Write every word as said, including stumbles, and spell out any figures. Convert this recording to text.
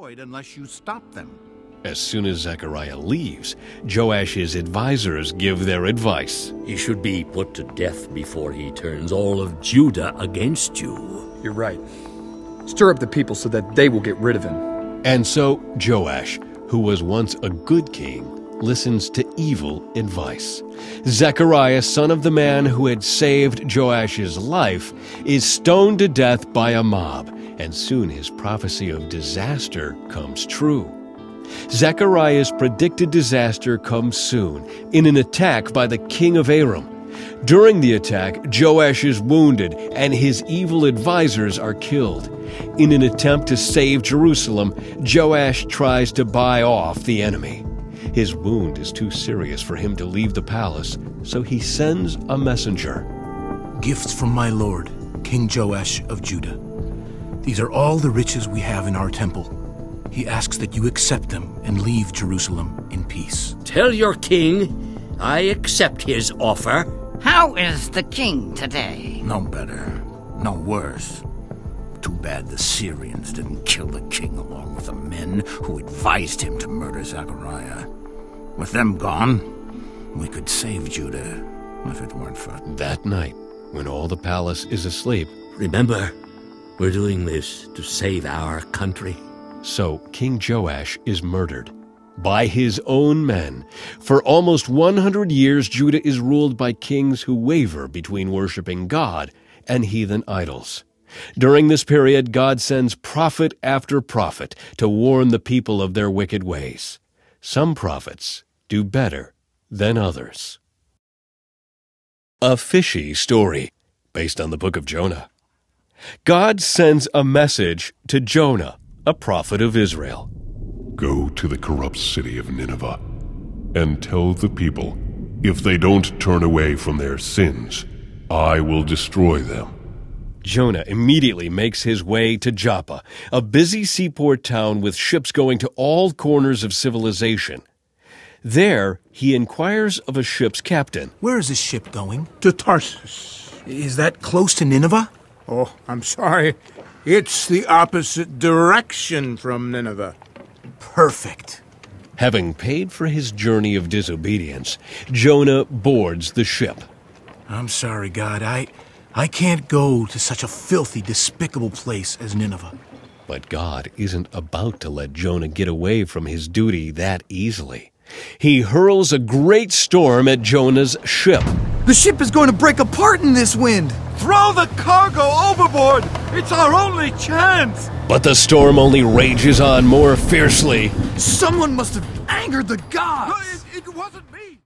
destroyed unless you stop them. As soon as Zechariah leaves, Joash's advisors give their advice. He should be put to death before he turns all of Judah against you. You're right. Stir up the people so that they will get rid of him. And so Joash, who was once a good king, listens to evil advice. Zechariah, son of the man who had saved Joash's life, is stoned to death by a mob, and soon his prophecy of disaster comes true. Zechariah's predicted disaster comes soon in an attack by the king of Aram. During the attack, Joash is wounded and his evil advisors are killed. In an attempt to save Jerusalem, Joash tries to buy off the enemy. His wound is too serious for him to leave the palace, so he sends a messenger. Gifts from my lord, King Joash of Judah. These are all the riches we have in our temple. He asks that you accept them and leave Jerusalem in peace. Tell your king I accept his offer. How is the king today? No better, no worse. Too bad the Syrians didn't kill the king along with the men who advised him to murder Zechariah. With them gone, we could save Judah if it weren't for... That night, when all the palace is asleep, remember, we're doing this to save our country. So King Joash is murdered by his own men. For almost one hundred years, Judah is ruled by kings who waver between worshiping God and heathen idols. During this period, God sends prophet after prophet to warn the people of their wicked ways. Some prophets do better than others. A fishy story based on the book of Jonah. God sends a message to Jonah, a prophet of Israel. Go to the corrupt city of Nineveh and tell the people, if they don't turn away from their sins, I will destroy them. Jonah immediately makes his way to Joppa, a busy seaport town with ships going to all corners of civilization. There, he inquires of a ship's captain. Where is this ship going? To Tarsus. Is that close to Nineveh? Oh, I'm sorry. It's the opposite direction from Nineveh. Perfect. Having paid for his journey of disobedience, Jonah boards the ship. I'm sorry, God. I, I can't go to such a filthy, despicable place as Nineveh. But God isn't about to let Jonah get away from his duty that easily. He hurls a great storm at Jonah's ship. The ship is going to break apart in this wind. Throw the cargo overboard! It's our only chance! But the storm only rages on more fiercely. Someone must have angered the gods. No, it, it wasn't me.